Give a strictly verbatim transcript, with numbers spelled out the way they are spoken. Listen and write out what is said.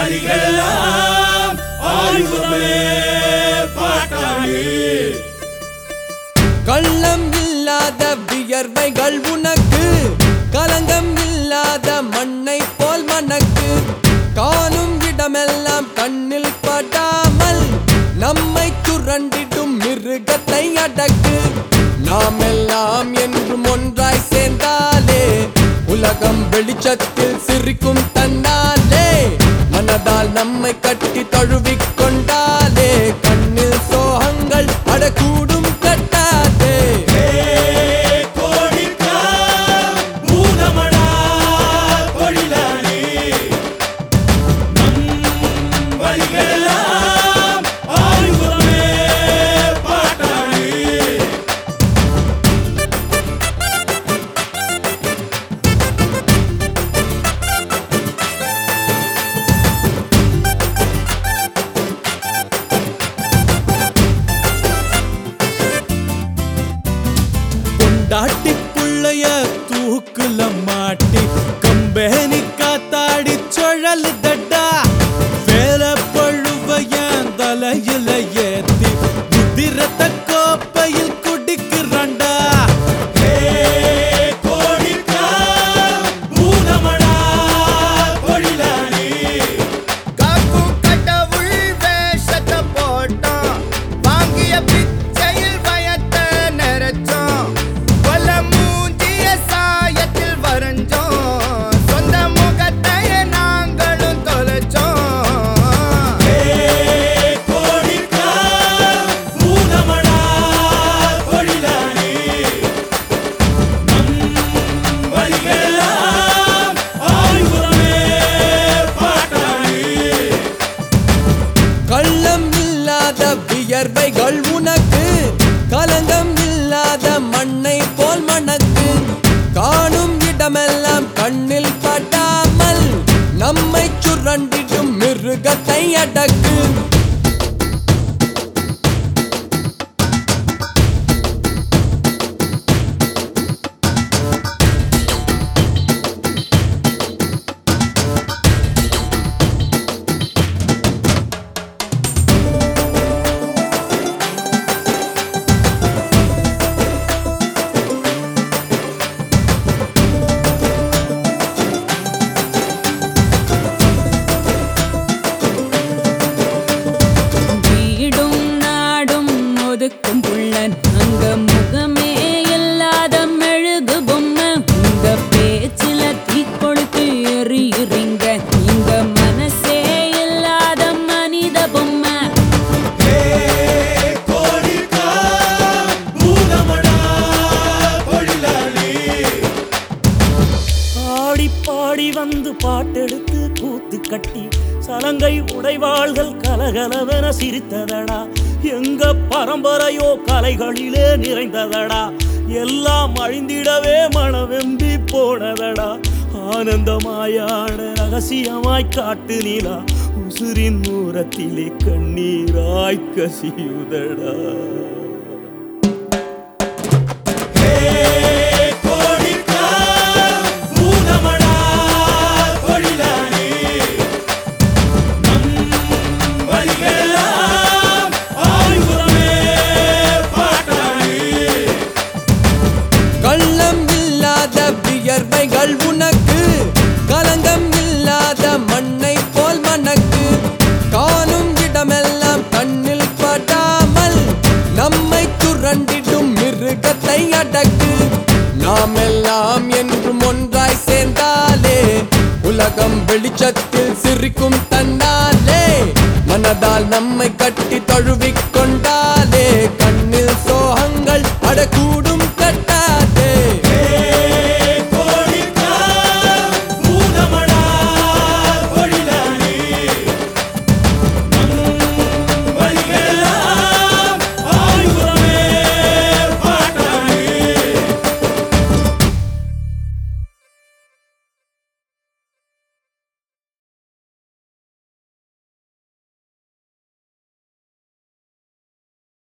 வழிகளெல்லாம் ஆயுதமே பாட்டாளி. கள்ளம் இல்லாத வியர்வைகள் உனக்கு, கலங்கம் இல்லாத மண்ணை போல் மனக்கு. காணும் இடமெல்லாம் கண்ணில் படாமல் நம்மை சுரண்டிடும் மிருகத்தை அடக்கு. நாம் எல்லாம் என்றும் ஒன்றாய் சேர்ந்தாலே உலகம் வெளிச்சத்தில் சிரிக்கும் தன்னாலே. மனதால் நம்மை கட்டி தழுவிக் கொண்டாலே கண்ணில் சோகங்கள் அடக்கூடும் கட்டாதே. தாட்டி புள்ளைய தூக்குல மாட்டி கம்பேனி காத்தாடி சுழல் தட்டா. வேலை பழுவைய தலையில ஏத்தி குதிரத்த கோப்பையில் குடிக்கிறாண்டா. வியர்வைகள் உனக்கு, கலங்கம் இல்லாத மண்ணை போல் மனக்கு. காணும் இடமெல்லாம் கண்ணில் படாமல் நம்மை சுரண்டிடும் மிருகத்தை அடக்கு. புள்ளன் அங்க முகமே இல்லாத மெழுகு பொம்மை. உங்க பேச்சில தீ கொளுத்து எறியுறீங்க, இங்க மனசே இல்லாத மனித பொம்மை. ஆடி பாடி வந்து பாட்டெடுத்து கூத்து கட்டி சலங்கை உடைவாள்கள் கலகலவென சிரித்ததடா. எங்க பரம்பரையோ கலைகளிலே நிறைந்ததடா. எல்லாம் அழிந்திடவே மனவெம்பி போனதடா. ஆனந்தமாயான ரகசியமாய் காட்டு நிலா உசுரின் மூரத்திலே கண்ணீராய் கசியுதடா. வியர்வைகள் உனக்கு, கலங்கம் இல்லாத மண்ணை போல் மனக்கு. காணும் இடமெல்லாம் கண்ணில் படாமல் நம்மை சுரண்டிடும் மிருகத்தை அடக்கு. நாம் எல்லாம் என்றும் ஒன்றாய் சேர்ந்தாலே உலகம் வெளிச்சத்தில் சிரிக்கும் தன்னாலே. மனதால் நம்மை கட்டி தழுவிக் கொண்ட